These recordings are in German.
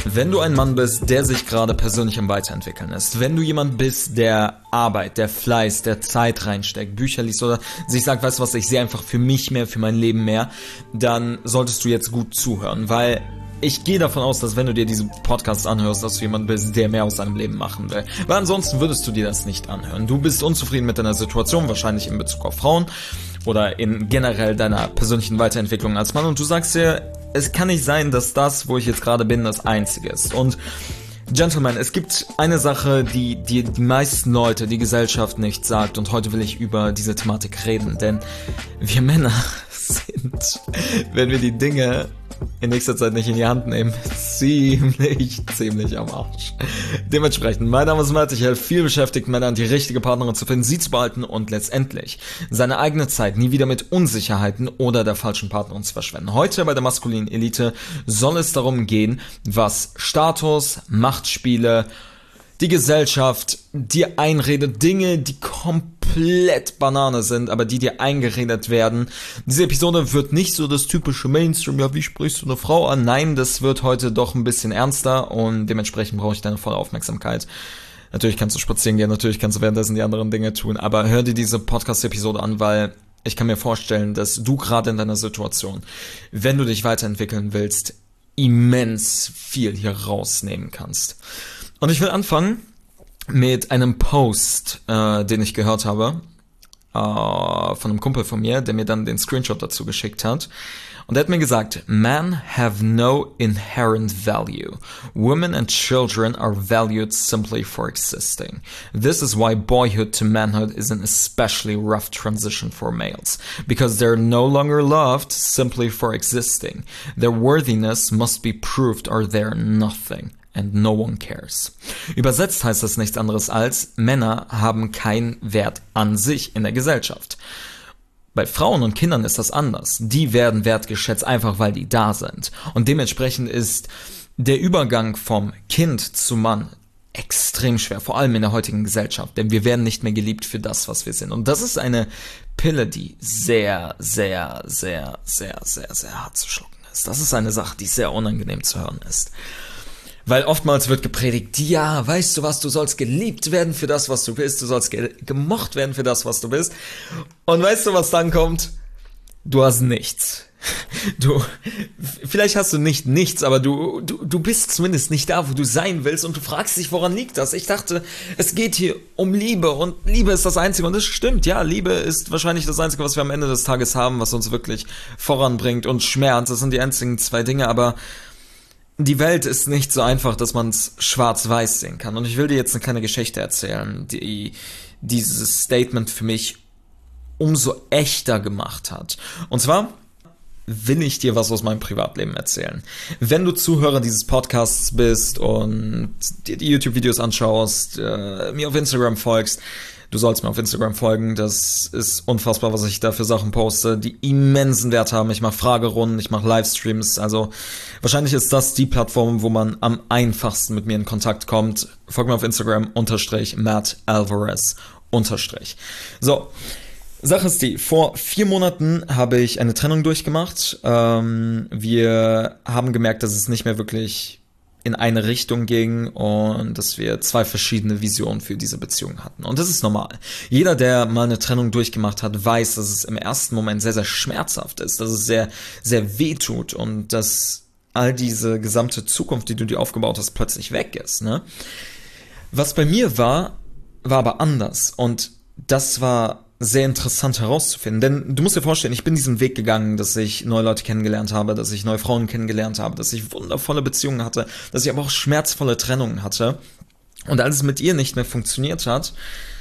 Wenn du ein Mann bist, der sich gerade persönlich am Weiterentwickeln ist, wenn du jemand bist, der Arbeit, der Fleiß, der Zeit reinsteckt, Bücher liest oder sich sagt, weißt du was, ich sehe einfach für mich mehr, für mein Leben mehr, dann solltest du jetzt gut zuhören, weil ich gehe davon aus, dass wenn du dir diesen Podcast anhörst, dass du jemand bist, der mehr aus deinem Leben machen will. Weil ansonsten würdest du dir das nicht anhören. Du bist unzufrieden mit deiner Situation, wahrscheinlich in Bezug auf Frauen oder in generell deiner persönlichen Weiterentwicklung als Mann und du sagst dir, es kann nicht sein, dass das, wo ich jetzt gerade bin, das Einzige ist. Und Gentlemen, es gibt eine Sache, die meisten Leute, die Gesellschaft nicht sagt und heute will ich über diese Thematik reden, denn wir Männer sind, wenn wir die Dinge in nächster Zeit nicht in die Hand nehmen, ziemlich am Arsch. Dementsprechend, mein Name ist Matt, ich helfe viel beschäftigten Männern, die richtige Partnerin zu finden, sie zu behalten und letztendlich seine eigene Zeit nie wieder mit Unsicherheiten oder der falschen Partnerin zu verschwenden. Heute bei der maskulinen Elite soll es darum gehen, was Status, Machtspiele, die Gesellschaft dir einredet, Dinge, die komplett Banane sind, aber die dir eingeredet werden. Diese Episode wird nicht so das typische Mainstream, ja, wie sprichst du eine Frau an? Nein, das wird heute doch ein bisschen ernster und dementsprechend brauche ich deine volle Aufmerksamkeit. Natürlich kannst du spazieren gehen, natürlich kannst du währenddessen die anderen Dinge tun, aber hör dir diese Podcast-Episode an, weil ich kann mir vorstellen, dass du gerade in deiner Situation, wenn du dich weiterentwickeln willst, immens viel hier rausnehmen kannst. Und ich will anfangen mit einem Post, den ich gehört habe, von einem Kumpel von mir, der mir dann den Screenshot dazu geschickt hat. Und er hat mir gesagt, Men have no inherent value. Women and children are valued simply for existing. This is why boyhood to manhood is an especially rough transition for males. Because they're no longer loved simply for existing. Their worthiness must be proved or they're nothing. And no one cares. Übersetzt heißt das nichts anderes als, Männer haben keinen Wert an sich in der Gesellschaft. Bei Frauen und Kindern ist das anders. Die werden wertgeschätzt, einfach weil die da sind. Und dementsprechend ist der Übergang vom Kind zu Mann extrem schwer, vor allem in der heutigen Gesellschaft. Denn wir werden nicht mehr geliebt für das, was wir sind. Und das ist eine Pille, die sehr hart zu schlucken ist. Das ist eine Sache, die sehr unangenehm zu hören ist. Weil oftmals wird gepredigt, ja, weißt du was, du sollst geliebt werden für das, was du bist, du sollst gemocht werden für das, was du bist. Und weißt du, was dann kommt? Du hast nichts. Vielleicht hast du nicht nichts, aber du bist zumindest nicht da, wo du sein willst und du fragst dich, woran liegt das? Ich dachte, es geht hier um Liebe und Liebe ist das Einzige und das stimmt, ja, Liebe ist wahrscheinlich das Einzige, was wir am Ende des Tages haben, was uns wirklich voranbringt und Schmerz, das sind die einzigen zwei Dinge, aber die Welt ist nicht so einfach, dass man es schwarz-weiß sehen kann. Und ich will dir jetzt eine kleine Geschichte erzählen, die dieses Statement für mich umso echter gemacht hat. Und zwar will ich dir was aus meinem Privatleben erzählen. Wenn du Zuhörer dieses Podcasts bist und dir die YouTube-Videos anschaust, mir auf Instagram folgst, du sollst mir auf Instagram folgen, das ist unfassbar, was ich da für Sachen poste, die immensen Wert haben. Ich mache Fragerunden, ich mache Livestreams, also wahrscheinlich ist das die Plattform, wo man am einfachsten mit mir in Kontakt kommt. Folg mir auf Instagram, _Matt Alvarez, _. So, Sache ist die, vor 4 Monaten habe ich eine Trennung durchgemacht. Wir haben gemerkt, dass es nicht mehr wirklich in eine Richtung ging und dass wir 2 verschiedene Visionen für diese Beziehung hatten. Und das ist normal. Jeder, der mal eine Trennung durchgemacht hat, weiß, dass es im ersten Moment sehr schmerzhaft ist, dass es sehr weh tut und dass all diese gesamte Zukunft, die du dir aufgebaut hast, plötzlich weg ist. Ne? Was bei mir war aber anders und das war sehr interessant herauszufinden, denn du musst dir vorstellen, ich bin diesen Weg gegangen, dass ich neue Leute kennengelernt habe, dass ich neue Frauen kennengelernt habe, dass ich wundervolle Beziehungen hatte, dass ich aber auch schmerzvolle Trennungen hatte und als es mit ihr nicht mehr funktioniert hat,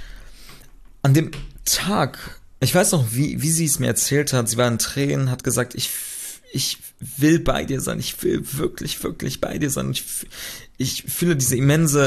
an dem Tag, ich weiß noch, wie sie es mir erzählt hat, sie war in Tränen, hat gesagt, ich will bei dir sein, ich will wirklich bei dir sein, ich fühle diese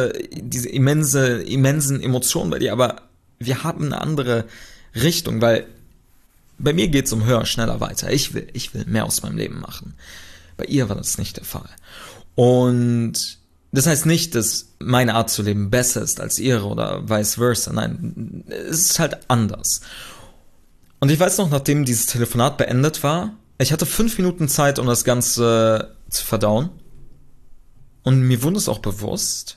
immensen Emotionen bei dir, aber wir haben eine andere Richtung, weil bei mir geht's um höher, schneller, weiter. Ich will mehr aus meinem Leben machen. Bei ihr war das nicht der Fall. Und das heißt nicht, dass meine Art zu leben besser ist als ihre oder vice versa. Nein, es ist halt anders. Und ich weiß noch, nachdem dieses Telefonat beendet war, ich hatte 5 Minuten Zeit, um das Ganze zu verdauen. Und mir wurde es auch bewusst,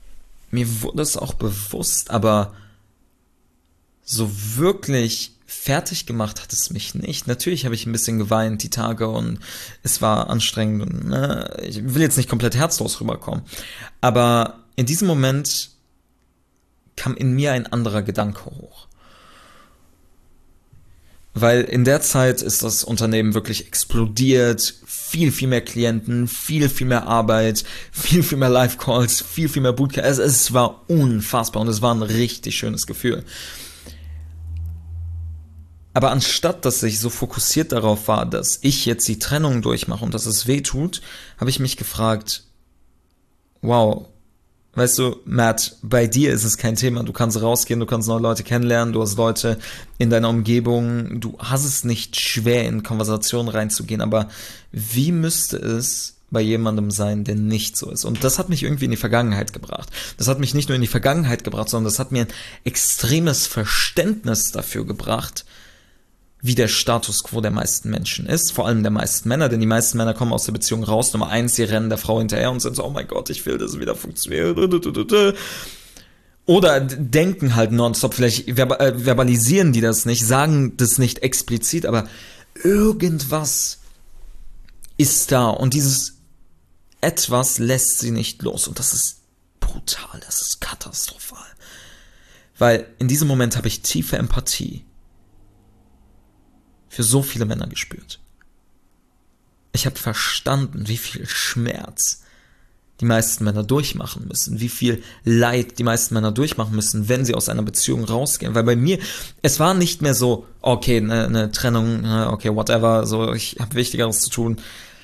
aber so wirklich fertig gemacht hat es mich nicht. Natürlich habe ich ein bisschen geweint die Tage und es war anstrengend und ich will jetzt nicht komplett herzlos rüberkommen. Aber in diesem Moment kam in mir ein anderer Gedanke hoch. Weil in der Zeit ist das Unternehmen wirklich explodiert, viel, viel mehr Klienten, viel, viel mehr Arbeit, viel, viel mehr Live-Calls, viel, viel mehr Bootcamp. Es war unfassbar und es war ein richtig schönes Gefühl. Aber anstatt, dass ich so fokussiert darauf war, dass ich jetzt die Trennung durchmache und dass es weh tut, habe ich mich gefragt, wow, weißt du, Matt, bei dir ist es kein Thema. Du kannst rausgehen, du kannst neue Leute kennenlernen, du hast Leute in deiner Umgebung, du hast es nicht schwer, in Konversationen reinzugehen, aber wie müsste es bei jemandem sein, der nicht so ist? Und das hat mich irgendwie in die Vergangenheit gebracht. Das hat mich nicht nur in die Vergangenheit gebracht, sondern das hat mir ein extremes Verständnis dafür gebracht, wie der Status quo der meisten Menschen ist, vor allem der meisten Männer, denn die meisten Männer kommen aus der Beziehung raus, Nummer 1, sie rennen der Frau hinterher und sind so, oh mein Gott, ich will, dass es wieder funktioniert. Oder denken halt nonstop, vielleicht verbalisieren die das nicht, sagen das nicht explizit, aber irgendwas ist da und dieses etwas lässt sie nicht los und das ist brutal, das ist katastrophal. Weil in diesem Moment habe ich tiefe Empathie für so viele Männer gespürt. Ich habe verstanden, wie viel Schmerz die meisten Männer durchmachen müssen, wie viel Leid die meisten Männer durchmachen müssen, wenn sie aus einer Beziehung rausgehen. Weil bei mir, es war nicht mehr so, okay, eine Trennung, okay, whatever, so, ich habe Wichtigeres zu tun.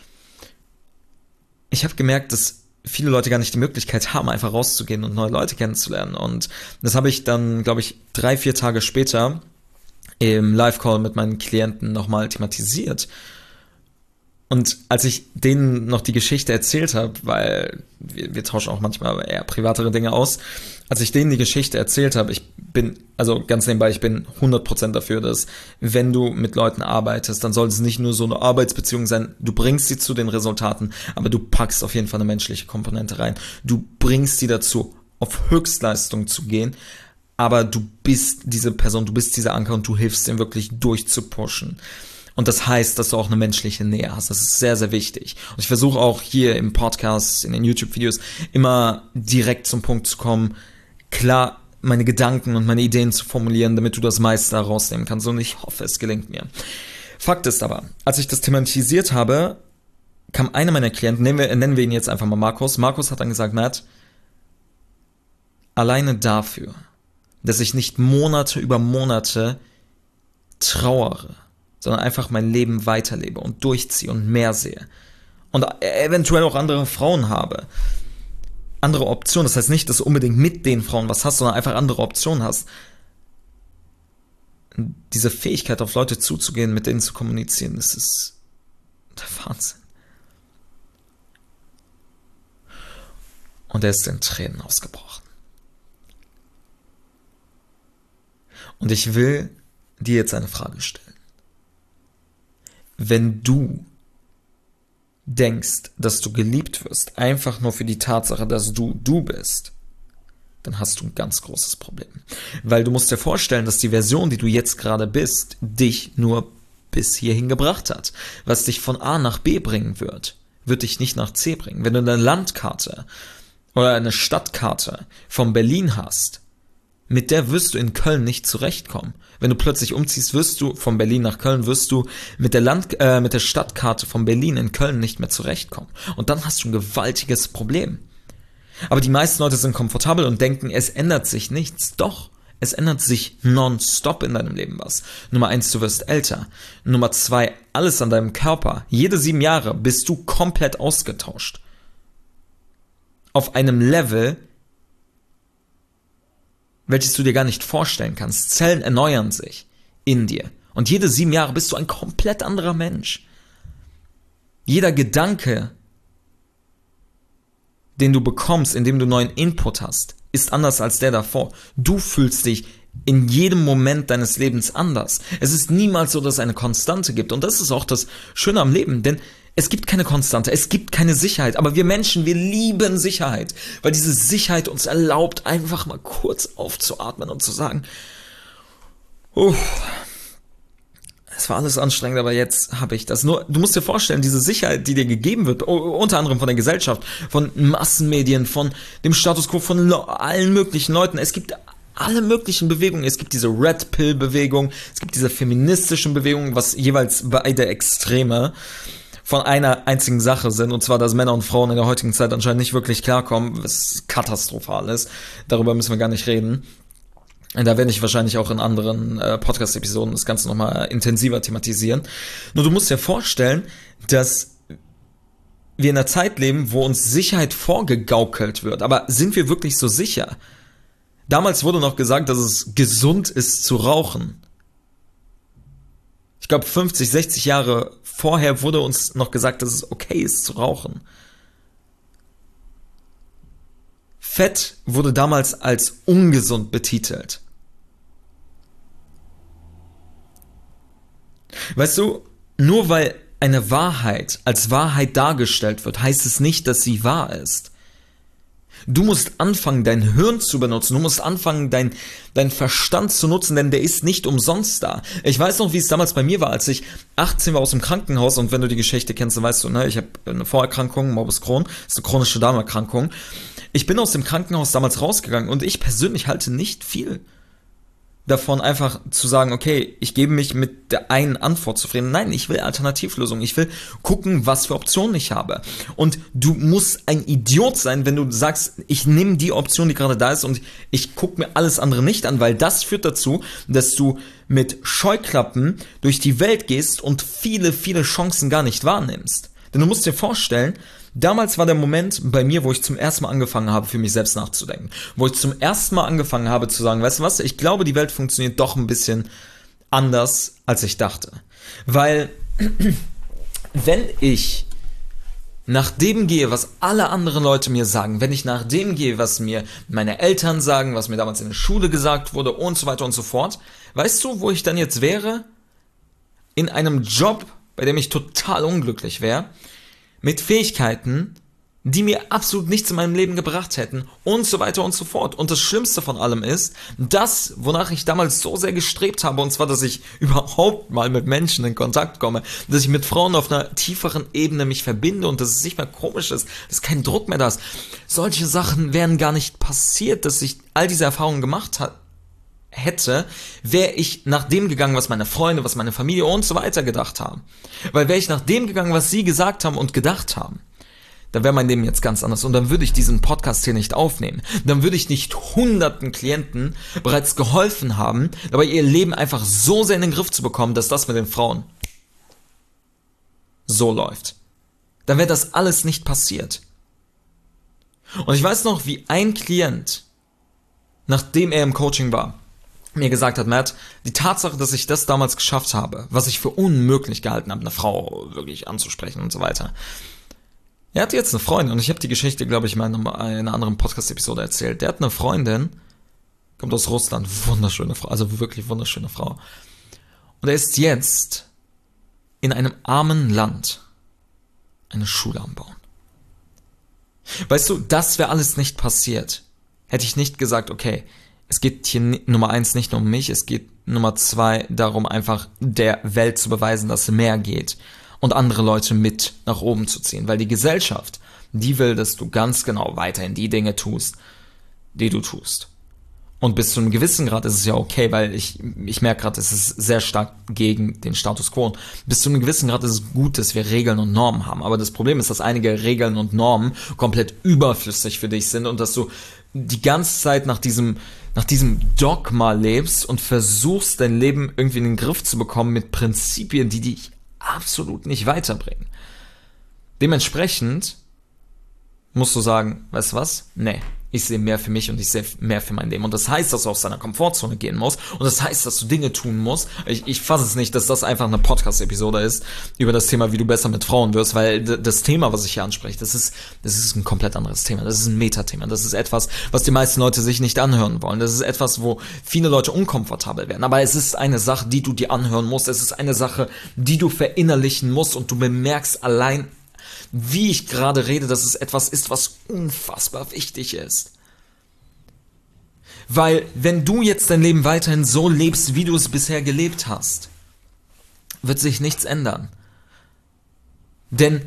Ich habe gemerkt, dass viele Leute gar nicht die Möglichkeit haben, einfach rauszugehen und neue Leute kennenzulernen. Und das habe ich dann, glaube ich, 3-4 Tage später im Live-Call mit meinen Klienten nochmal thematisiert. Und als ich denen noch die Geschichte erzählt habe, weil wir tauschen auch manchmal eher privatere Dinge aus, als ich denen die Geschichte erzählt habe, ich bin 100% dafür, dass wenn du mit Leuten arbeitest, dann soll es nicht nur so eine Arbeitsbeziehung sein, du bringst sie zu den Resultaten, aber du packst auf jeden Fall eine menschliche Komponente rein. Du bringst sie dazu, auf Höchstleistung zu gehen, aber du bist diese Person, du bist dieser Anker und du hilfst ihm wirklich durchzupushen. Und das heißt, dass du auch eine menschliche Nähe hast. Das ist sehr, sehr wichtig. Und ich versuche auch hier im Podcast, in den YouTube-Videos immer direkt zum Punkt zu kommen, klar meine Gedanken und meine Ideen zu formulieren, damit du das meiste herausnehmen kannst. Und ich hoffe, es gelingt mir. Fakt ist aber, als ich das thematisiert habe, kam einer meiner Klienten, nennen wir ihn jetzt einfach mal Markus. Markus hat dann gesagt, Matt, alleine dafür, dass ich nicht Monate über Monate trauere, sondern einfach mein Leben weiterlebe und durchziehe und mehr sehe. Und eventuell auch andere Frauen habe. Andere Optionen. Das heißt nicht, dass du unbedingt mit den Frauen was hast, sondern einfach andere Optionen hast. Diese Fähigkeit, auf Leute zuzugehen, mit denen zu kommunizieren, das ist der Wahnsinn. Und er ist in Tränen ausgebrochen. Und ich will dir jetzt eine Frage stellen. Wenn du denkst, dass du geliebt wirst, einfach nur für die Tatsache, dass du bist, dann hast du ein ganz großes Problem. Weil du musst dir vorstellen, dass die Version, die du jetzt gerade bist, dich nur bis hierhin gebracht hat. Was dich von A nach B bringen wird dich nicht nach C bringen. Wenn du eine Landkarte oder eine Stadtkarte von Berlin hast, mit der wirst du in Köln nicht zurechtkommen. Wenn du plötzlich umziehst, wirst du von Berlin nach Köln, wirst du mit der Stadtkarte von Berlin in Köln nicht mehr zurechtkommen. Und dann hast du ein gewaltiges Problem. Aber die meisten Leute sind komfortabel und denken, es ändert sich nichts. Doch, es ändert sich nonstop in deinem Leben was. Nummer 1, du wirst älter. Nummer 2, alles an deinem Körper. Jede 7 Jahre bist du komplett ausgetauscht. Auf einem Level, welches du dir gar nicht vorstellen kannst. Zellen erneuern sich in dir. Und jede 7 Jahre bist du ein komplett anderer Mensch. Jeder Gedanke, den du bekommst, indem du neuen Input hast, ist anders als der davor. Du fühlst dich in jedem Moment deines Lebens anders. Es ist niemals so, dass es eine Konstante gibt. Und das ist auch das Schöne am Leben, denn Es gibt keine Konstante, es gibt keine Sicherheit, aber wir Menschen, wir lieben Sicherheit, weil diese Sicherheit uns erlaubt, einfach mal kurz aufzuatmen und zu sagen, es war alles anstrengend, aber jetzt habe ich das. Nur, du musst dir vorstellen, diese Sicherheit, die dir gegeben wird, unter anderem von der Gesellschaft, von Massenmedien, von dem Status quo, von allen möglichen Leuten. Es gibt alle möglichen Bewegungen. Es gibt diese Red Pill Bewegung, es gibt diese feministischen Bewegungen, was jeweils beide Extreme von einer einzigen Sache sind, und zwar, dass Männer und Frauen in der heutigen Zeit anscheinend nicht wirklich klarkommen, was katastrophal ist. Darüber müssen wir gar nicht reden. Da werde ich wahrscheinlich auch in anderen Podcast-Episoden das Ganze nochmal intensiver thematisieren. Nur du musst dir vorstellen, dass wir in einer Zeit leben, wo uns Sicherheit vorgegaukelt wird. Aber sind wir wirklich so sicher? Damals wurde noch gesagt, dass es gesund ist zu rauchen. Ich glaube, 50, 60 Jahre vorher wurde uns noch gesagt, dass es okay ist zu rauchen. Fett wurde damals als ungesund betitelt. Weißt du, nur weil eine Wahrheit als Wahrheit dargestellt wird, heißt es nicht, dass sie wahr ist. Du musst anfangen, dein Hirn zu benutzen. Du musst anfangen, dein Verstand zu nutzen, denn der ist nicht umsonst da. Ich weiß noch, wie es damals bei mir war, als ich 18 war aus dem Krankenhaus, und wenn du die Geschichte kennst, dann weißt du, ne, ich habe eine Vorerkrankung, Morbus Crohn, das ist eine chronische Darmerkrankung. Ich bin aus dem Krankenhaus damals rausgegangen und ich persönlich halte nicht viel davon, einfach zu sagen, okay, ich gebe mich mit der einen Antwort zufrieden. Nein, ich will Alternativlösungen. Ich will gucken, was für Optionen ich habe. Und du musst ein Idiot sein, wenn du sagst, ich nehme die Option, die gerade da ist, und ich gucke mir alles andere nicht an, weil das führt dazu, dass du mit Scheuklappen durch die Welt gehst und viele, viele Chancen gar nicht wahrnimmst. Denn du musst dir vorstellen, damals war der Moment bei mir, wo ich zum ersten Mal angefangen habe, für mich selbst nachzudenken. Wo ich zum ersten Mal angefangen habe zu sagen, weißt du was, ich glaube, die Welt funktioniert doch ein bisschen anders, als ich dachte. Weil, wenn ich nach dem gehe, was alle anderen Leute mir sagen, wenn ich nach dem gehe, was mir meine Eltern sagen, was mir damals in der Schule gesagt wurde und so weiter und so fort, weißt du, wo ich dann jetzt wäre? In einem Job, bei dem ich total unglücklich wäre, mit Fähigkeiten, die mir absolut nichts in meinem Leben gebracht hätten und so weiter und so fort. Und das Schlimmste von allem ist, das, wonach ich damals so sehr gestrebt habe, und zwar, dass ich überhaupt mal mit Menschen in Kontakt komme, dass ich mit Frauen auf einer tieferen Ebene mich verbinde und dass es nicht mehr komisch ist, dass kein Druck mehr da ist. Solche Sachen wären gar nicht passiert, dass ich all diese Erfahrungen gemacht hätte, wäre ich nach dem gegangen, was meine Freunde, was meine Familie und so weiter gedacht haben. Weil wäre ich nach dem gegangen, was sie gesagt haben und gedacht haben, dann wäre mein Leben jetzt ganz anders, und dann würde ich diesen Podcast hier nicht aufnehmen. Dann würde ich nicht hunderten Klienten bereits geholfen haben, dabei ihr Leben einfach so sehr in den Griff zu bekommen, dass das mit den Frauen so läuft. Dann wäre das alles nicht passiert. Und ich weiß noch, wie ein Klient, nachdem er im Coaching war, mir gesagt hat, Matt, die Tatsache, dass ich das damals geschafft habe, was ich für unmöglich gehalten habe, eine Frau wirklich anzusprechen und so weiter. Er hat jetzt eine Freundin, und ich habe die Geschichte, glaube ich, mal in einer anderen Podcast-Episode erzählt. Der hat eine Freundin, kommt aus Russland, wunderschöne Frau, also wirklich wunderschöne Frau. Und er ist jetzt in einem armen Land eine Schule am Bauen. Weißt du, das wäre alles nicht passiert. Hätte ich nicht gesagt, okay, es geht hier Nummer 1 nicht nur um mich, es geht Nummer 2 darum, einfach der Welt zu beweisen, dass mehr geht und andere Leute mit nach oben zu ziehen. Weil die Gesellschaft, die will, dass du ganz genau weiterhin die Dinge tust, die du tust. Und bis zu einem gewissen Grad ist es ja okay, weil ich merke gerade, es ist sehr stark gegen den Status quo. Bis zu einem gewissen Grad ist es gut, dass wir Regeln und Normen haben. Aber das Problem ist, dass einige Regeln und Normen komplett überflüssig für dich sind und dass du die ganze Zeit nach diesem Dogma lebst und versuchst, dein Leben irgendwie in den Griff zu bekommen mit Prinzipien, die dich absolut nicht weiterbringen. Dementsprechend musst du sagen, weißt du was? Nee, ich sehe mehr für mich und ich sehe mehr für mein Leben. Und das heißt, dass du aus deiner Komfortzone gehen musst. Und das heißt, dass du Dinge tun musst. Ich fasse es nicht, dass das einfach eine Podcast-Episode ist über das Thema, wie du besser mit Frauen wirst, weil das Thema, was ich hier anspreche, das ist ein komplett anderes Thema. Das ist ein Metathema. Das ist etwas, was die meisten Leute sich nicht anhören wollen. Das ist etwas, wo viele Leute unkomfortabel werden. Aber es ist eine Sache, die du dir anhören musst. Es ist eine Sache, die du verinnerlichen musst und du bemerkst allein, wie ich gerade rede, dass es etwas ist, was unfassbar wichtig ist. Weil, wenn du jetzt dein Leben weiterhin so lebst, wie du es bisher gelebt hast, wird sich nichts ändern. Denn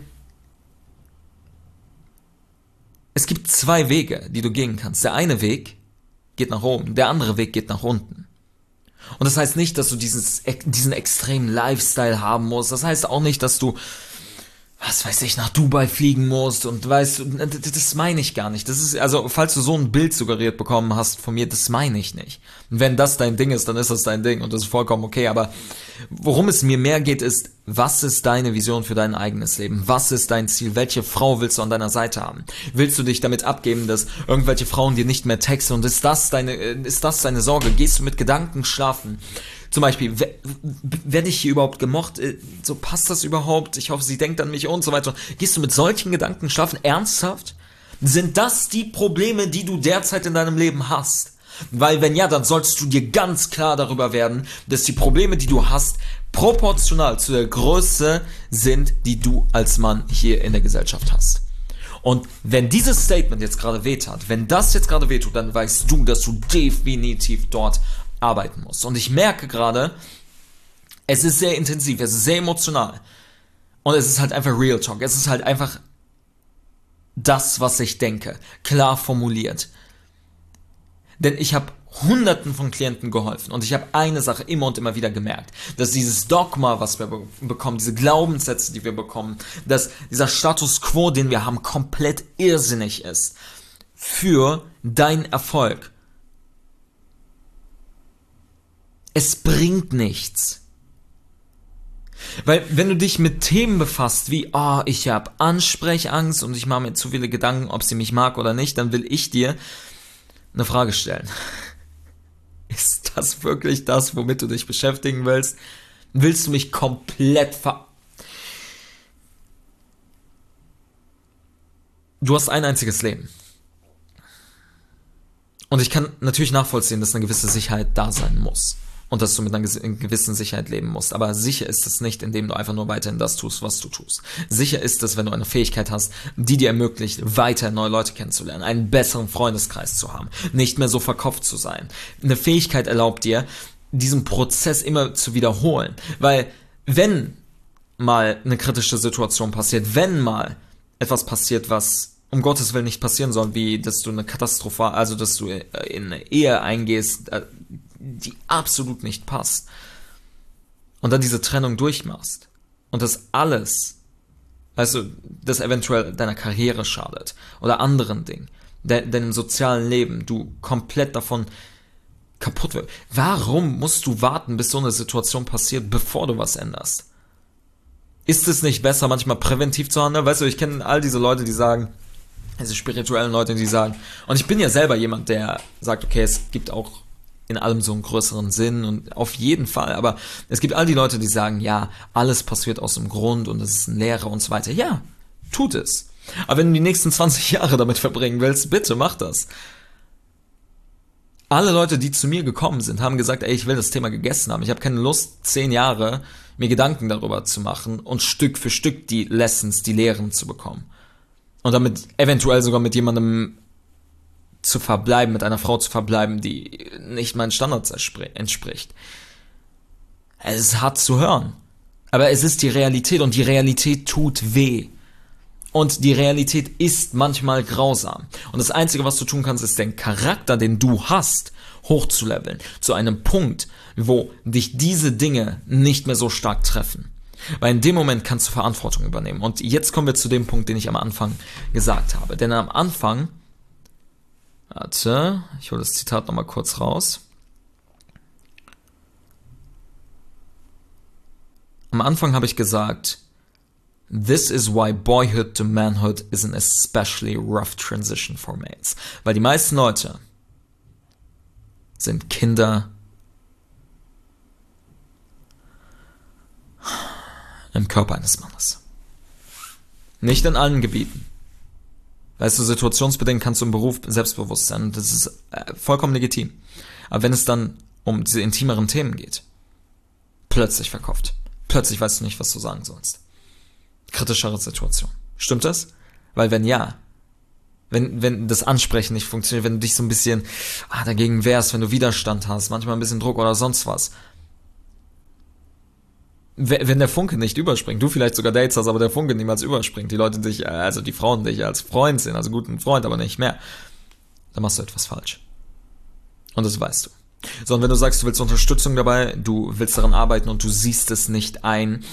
es gibt 2 Wege, die du gehen kannst. Der eine Weg geht nach oben, der andere Weg geht nach unten. Und das heißt nicht, dass du diesen extremen Lifestyle haben musst. Das heißt auch nicht, dass du, was weiß ich, nach Dubai fliegen musst und weißt du, das meine ich gar nicht. Das ist, also, falls du so ein Bild suggeriert bekommen hast von mir, das meine ich nicht. Und wenn das dein Ding ist, dann ist das dein Ding und das ist vollkommen okay, aber worum es mir mehr geht, ist, was ist deine Vision für dein eigenes Leben? Was ist dein Ziel? Welche Frau willst du an deiner Seite haben? Willst du dich damit abgeben, dass irgendwelche Frauen dir nicht mehr texten und ist das deine Sorge? Gehst du mit Gedanken schlafen? Zum Beispiel, werde ich hier überhaupt gemocht? So, passt das überhaupt? Ich hoffe, sie denkt an mich und so weiter. Gehst du mit solchen Gedanken schlafen? Ernsthaft? Sind das die Probleme, die du derzeit in deinem Leben hast? Weil wenn ja, dann solltest du dir ganz klar darüber werden, dass die Probleme, die du hast, proportional zu der Größe sind, die du als Mann hier in der Gesellschaft hast. Und wenn dieses Statement jetzt gerade wehtat, wenn das jetzt gerade wehtut, dann weißt du, dass du definitiv dort arbeiten musst. Und ich merke gerade, es ist sehr intensiv, es ist sehr emotional. Und es ist halt einfach Real Talk. Es ist halt einfach das, was ich denke, klar formuliert. Denn ich habe Hunderten von Klienten geholfen und ich habe eine Sache immer und immer wieder gemerkt, dass dieses Dogma, was wir bekommen, diese Glaubenssätze, die wir bekommen, dass dieser Status Quo, den wir haben, komplett irrsinnig ist für deinen Erfolg. Es bringt nichts. Weil wenn du dich mit Themen befasst wie, ich habe Ansprechangst und ich mache mir zu viele Gedanken, ob sie mich mag oder nicht, dann will ich dir eine Frage stellen. Ist das wirklich das, womit du dich beschäftigen willst? Willst du mich komplett Du hast ein einziges Leben. Und ich kann natürlich nachvollziehen, dass eine gewisse Sicherheit da sein muss. Und dass du mit einer gewissen Sicherheit leben musst. Aber sicher ist es nicht, indem du einfach nur weiterhin das tust, was du tust. Sicher ist es, wenn du eine Fähigkeit hast, die dir ermöglicht, weiter neue Leute kennenzulernen, einen besseren Freundeskreis zu haben, nicht mehr so verkopft zu sein. Eine Fähigkeit erlaubt dir, diesen Prozess immer zu wiederholen. Weil wenn mal eine kritische Situation passiert, wenn mal etwas passiert, was um Gottes Willen nicht passieren soll, wie dass du dass du in eine Ehe eingehst, die absolut nicht passt und dann diese Trennung durchmachst und das alles, weißt du, das eventuell deiner Karriere schadet oder anderen Dingen, deinem sozialen Leben, du komplett davon kaputt wirst. Warum musst du warten, bis so eine Situation passiert, bevor du was änderst? Ist es nicht besser, manchmal präventiv zu handeln? Weißt du, ich kenne all diese Leute, die sagen, diese spirituellen Leute, die sagen, und ich bin ja selber jemand, der sagt, okay, es gibt auch in allem so einen größeren Sinn und auf jeden Fall, aber es gibt all die Leute, die sagen, ja, alles passiert aus dem Grund und es ist eine Lehre und so weiter. Ja, tut es. Aber wenn du die nächsten 20 Jahre damit verbringen willst, bitte mach das. Alle Leute, die zu mir gekommen sind, haben gesagt, ey, ich will das Thema gegessen haben. Ich habe keine Lust, 10 Jahre mir Gedanken darüber zu machen und Stück für Stück die Lessons, die Lehren zu bekommen. Und damit eventuell sogar mit jemandem zu verbleiben, mit einer Frau zu verbleiben, die nicht meinen Standards entspricht. Es ist hart zu hören. Aber es ist die Realität und die Realität tut weh. Und die Realität ist manchmal grausam. Und das Einzige, was du tun kannst, ist den Charakter, den du hast, hochzuleveln. Zu einem Punkt, wo dich diese Dinge nicht mehr so stark treffen. Weil in dem Moment kannst du Verantwortung übernehmen. Und jetzt kommen wir zu dem Punkt, den ich am Anfang gesagt habe. Denn am Anfang, warte, ich hole das Zitat nochmal kurz raus. Am Anfang habe ich gesagt, This is why boyhood to manhood is an especially rough transition for males. Weil die meisten Leute sind Kinder im Körper eines Mannes. Nicht in allen Gebieten. Weißt du, situationsbedingt kannst du im Beruf selbstbewusst sein und das ist vollkommen legitim. Aber wenn es dann um diese intimeren Themen geht, plötzlich verkauft. Plötzlich weißt du nicht, was du sagen sollst. Kritischere Situation. Stimmt das? Weil wenn ja, wenn das Ansprechen nicht funktioniert, wenn du dich so ein bisschen dagegen wehrst, wenn du Widerstand hast, manchmal ein bisschen Druck oder sonst was, wenn der Funke nicht überspringt, du vielleicht sogar Dates hast, aber der Funke niemals überspringt, die Leute dich, also die Frauen dich als Freund sehen, also guten Freund, aber nicht mehr, dann machst du etwas falsch. Und das weißt du. So, und wenn du sagst, du willst Unterstützung dabei, du willst daran arbeiten und du siehst es nicht ein,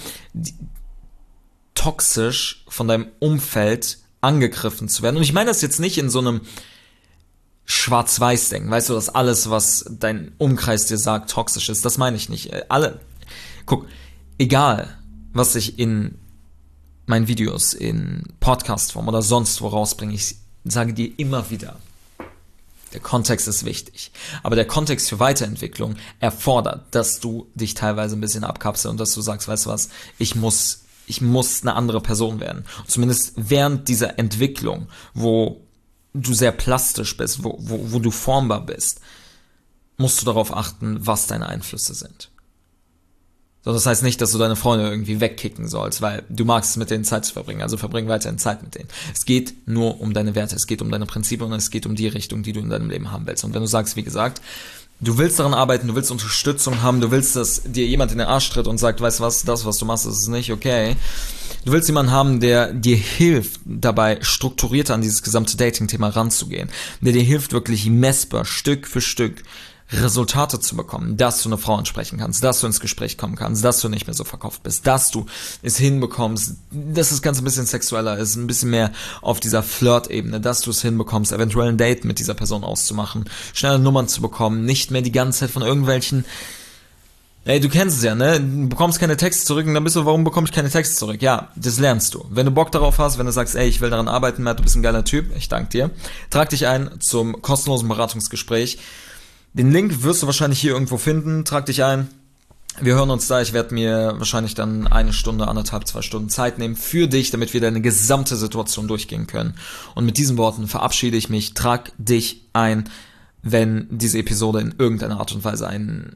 toxisch von deinem Umfeld angegriffen zu werden. Und ich meine das jetzt nicht in so einem Schwarz-Weiß-Denken, weißt du, dass alles, was dein Umkreis dir sagt, toxisch ist. Das meine ich nicht. Guck, egal, was ich in meinen Videos, in Podcast-Form oder sonst wo rausbringe, ich sage dir immer wieder, der Kontext ist wichtig. Aber der Kontext für Weiterentwicklung erfordert, dass du dich teilweise ein bisschen abkapselst und dass du sagst, weißt du was, ich muss eine andere Person werden. Und zumindest während dieser Entwicklung, wo du sehr plastisch bist, wo du formbar bist, musst du darauf achten, was deine Einflüsse sind. So, das heißt nicht, dass du deine Freunde irgendwie wegkicken sollst, weil du magst es mit denen Zeit zu verbringen, also verbring weiterhin Zeit mit denen. Es geht nur um deine Werte, es geht um deine Prinzipien und es geht um die Richtung, die du in deinem Leben haben willst. Und wenn du sagst, wie gesagt, du willst daran arbeiten, du willst Unterstützung haben, du willst, dass dir jemand in den Arsch tritt und sagt, weißt du was, das, was du machst, das ist nicht okay. Du willst jemanden haben, der dir hilft, dabei strukturiert an dieses gesamte Dating-Thema ranzugehen, der dir hilft, wirklich messbar, Stück für Stück Resultate zu bekommen, dass du eine Frau ansprechen kannst, dass du ins Gespräch kommen kannst, dass du nicht mehr so verkauft bist, dass du es hinbekommst, dass das Ganze ein bisschen sexueller ist, ein bisschen mehr auf dieser Flirt-Ebene, dass du es hinbekommst, eventuell ein Date mit dieser Person auszumachen, schnelle Nummern zu bekommen, nicht mehr die ganze Zeit von irgendwelchen, du kennst es ja, ne? Du bekommst keine Texte zurück und dann bist du, warum bekomme ich keine Texte zurück? Ja, das lernst du. Wenn du Bock darauf hast, wenn du sagst, ich will daran arbeiten, Matt, du bist ein geiler Typ, ich danke dir, trag dich ein zum kostenlosen Beratungsgespräch. Den Link wirst du wahrscheinlich hier irgendwo finden. Trag dich ein. Wir hören uns da. Ich werde mir wahrscheinlich dann 1 Stunde, 1,5, 2 Stunden Zeit nehmen für dich, damit wir deine gesamte Situation durchgehen können. Und mit diesen Worten verabschiede ich mich. Trag dich ein, wenn diese Episode in irgendeiner Art und Weise eine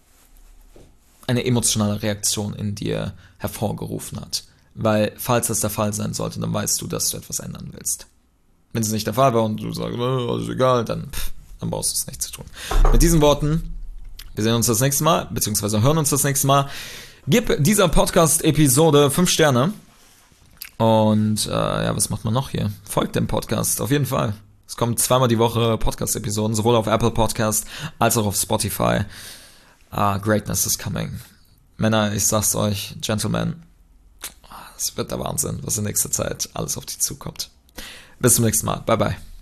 emotionale Reaktion in dir hervorgerufen hat. Weil, falls das der Fall sein sollte, dann weißt du, dass du etwas ändern willst. Wenn es nicht der Fall war und du sagst, alles egal, dann brauchst du es nicht zu tun. Mit diesen Worten, wir sehen uns das nächste Mal, beziehungsweise hören uns das nächste Mal. Gib dieser Podcast-Episode 5 Sterne. Und was macht man noch hier? Folgt dem Podcast, auf jeden Fall. Es kommen 2-mal die Woche Podcast-Episoden, sowohl auf Apple Podcast als auch auf Spotify. Greatness is coming. Männer, ich sag's euch, Gentlemen, es wird der Wahnsinn, was in nächster Zeit alles auf dich zukommt. Bis zum nächsten Mal. Bye, bye.